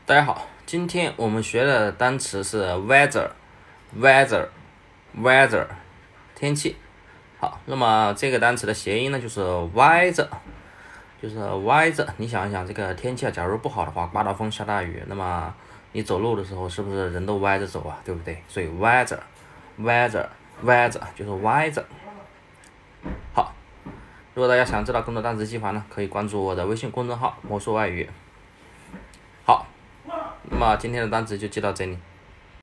大家好，今天我们学的单词是 weather， 天气。好，那么这个单词的谐音呢就是歪着，你想一想，这个天气假如不好的话，刮大风下大雨，那么你走路的时候是不是人都歪着走啊？对不对？所以 weather 就是歪着。好，如果大家想知道更多单词记法呢，可以关注我的微信公众号魔术外语。好，那么今天的单词就记到这里。